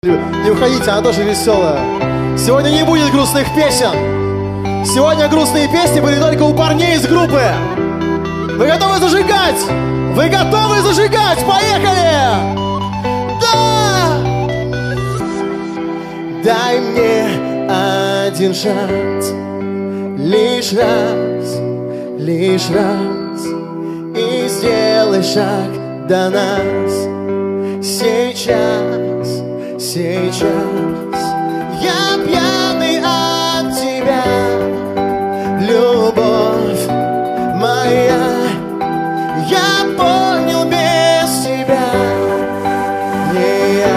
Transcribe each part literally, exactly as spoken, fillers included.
Не уходите, она тоже веселая. Сегодня не будет грустных песен. Сегодня грустные песни были только у парней из группы. Вы готовы зажигать? Вы готовы зажигать? Поехали! Да! Дай мне один шанс, лишь раз, лишь раз, и сделай шаг до нас. Сейчас, сейчас я пьяный от тебя, любовь моя. Я понял, без тебя не я.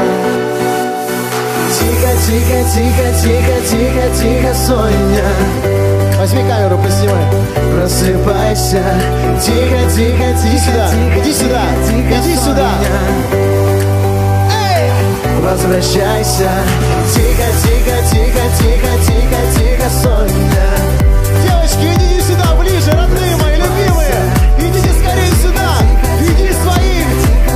Тихо, тихо, тихо, тихо, тихо, тихо, Соня. Возьми камеру, поснимай. Просыпайся. Тихо, тихо, тихо, иди сюда, иди сюда, иди сюда. Эй! Возвращайся. Тихо, тихо, тихо, тихо, тихо, тихо, Соня. Девочки, идите сюда, ближе, родные мои, любимые. Идите скорее сюда. Иди своих.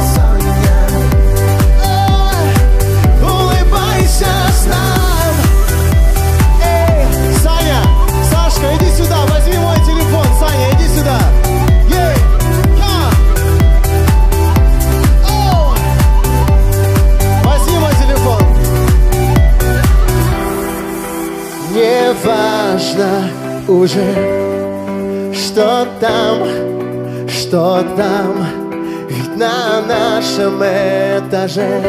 Улыбайся с нам. Эй, Саня, Сашка, иди сюда, возьми мой телефон. Саня, иди сюда. Ей, ха. Оу. Возьми мой телефон. Не важно уже, что там, что там, ведь на нашем этаже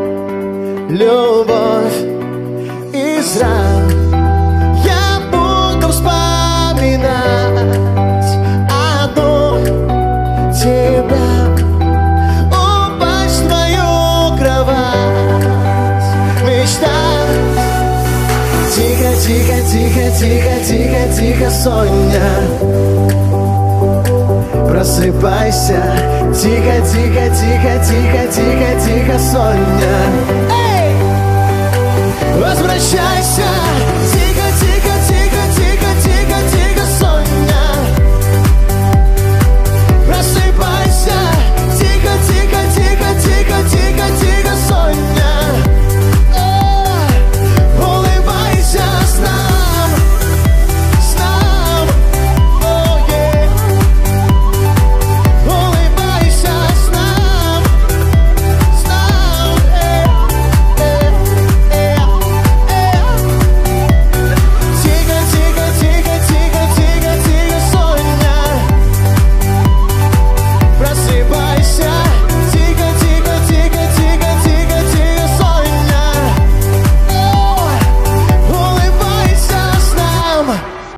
любовь из ран. Я буду вспоминать одну тебя, упасть в твою кровать, мечтать. Тихо, тихо, тихо, тихо, тихо, тихо, Соня. Просыпайся. Тихо, тихо, тихо, тихо, тихо, тихо, Соня.